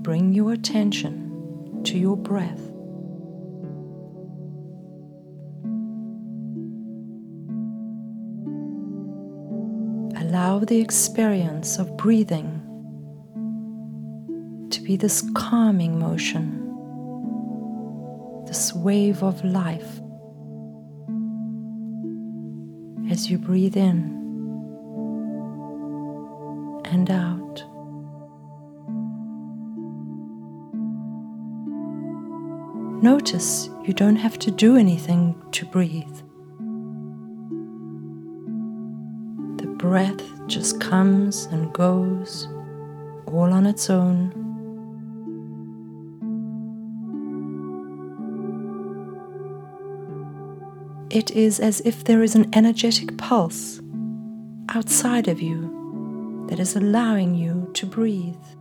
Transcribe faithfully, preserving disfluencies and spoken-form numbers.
bring your attention to your breath. Allow the experience of breathing to be this calming motion, this wave of life as you breathe in and out. Notice you don't have to do anything to breathe. The breath just comes and goes all on its own. It is as if there is an energetic pulse outside of you that is allowing you to breathe.